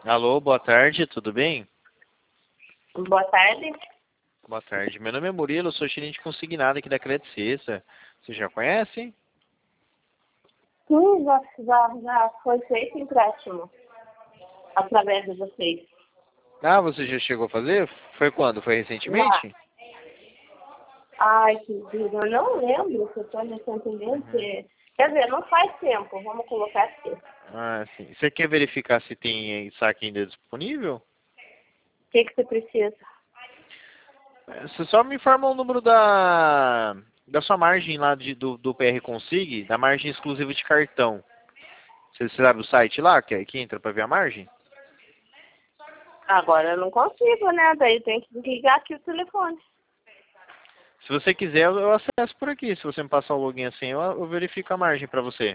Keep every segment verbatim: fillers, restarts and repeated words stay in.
Alô, boa tarde, tudo bem? Boa tarde. Boa tarde. Meu nome é Murilo, sou gerente consignado aqui da Credit Suisse. Você já conhece? Sim, já, já, já foi feito empréstimo através de vocês. Ah, você já chegou a fazer? Foi quando? Foi Já. recentemente? Ai, que vida, eu não lembro se foi recentemente. Quer dizer, não faz tempo, vamos colocar assim. O Ah, sim. Você quer verificar se tem saque ainda disponível? que, que você precisa? É, Você só me informa o número da, da sua margem lá de, do, do P R Consig, da margem exclusiva de cartão. Você, você sabe o site lá que, que entra para ver a margem? Agora eu não consigo, né? Daí tem que desligar aqui o telefone. Se você quiser, eu eu acesso por aqui. Se você me passar o login assim, eu, eu verifico a margem para você.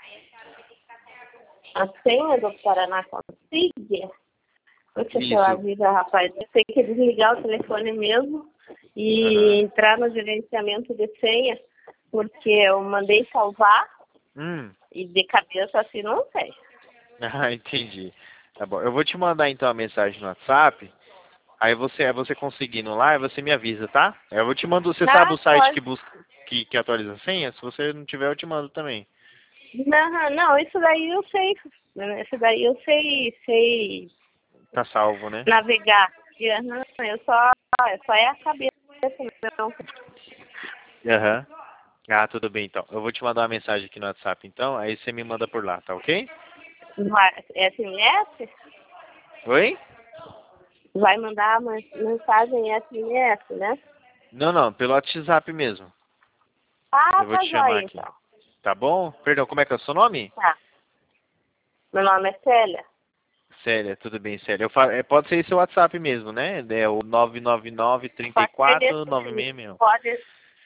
A senha do Paraná consiga. Puxa, pela Isso. vida, rapaz. Tem que desligar o telefone mesmo e Aham. entrar no gerenciamento de senha, porque eu mandei salvar Hum. e de cabeça assim não sei. Ah, entendi. Tá bom. Eu vou te mandar então a mensagem no WhatsApp. Aí você, aí você conseguindo lá, aí você me avisa, tá? Eu vou te mando. Você sabe Tá, o site pode. que busca, que, que atualiza a senha? Se você não tiver, eu te mando também. Não, não, isso daí eu sei. Isso daí eu sei, sei Tá salvo, né? navegar. E, aham, eu só, só é a cabeça, não. Aham. Ah, tudo bem então. Eu vou te mandar uma mensagem aqui no WhatsApp então, aí você me manda por lá, tá ok? Vai- S M S? Oi? Vai mandar uma mensagem S M S, né? Não, não, pelo WhatsApp mesmo. Ah, Eu vou tá te chamar jóia, aqui. então. Tá bom? Perdão, como é que é o seu nome? Tá. Meu nome é Célia. Célia, tudo bem, Célia. Eu fa... é, pode ser esse o WhatsApp mesmo, né? É o nove nove nove, três Pode ser quatro, desse nove sim. seis seis. Pode.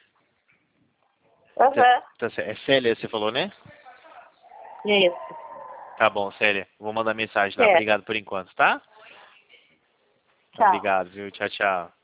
Tá, Aham. tá certo. É Célia, você falou, né? Isso. Tá bom, Célia. Vou mandar mensagem lá. Certo. Obrigado por enquanto, tá? Tchau. Obrigado, viu? Tchau, tchau.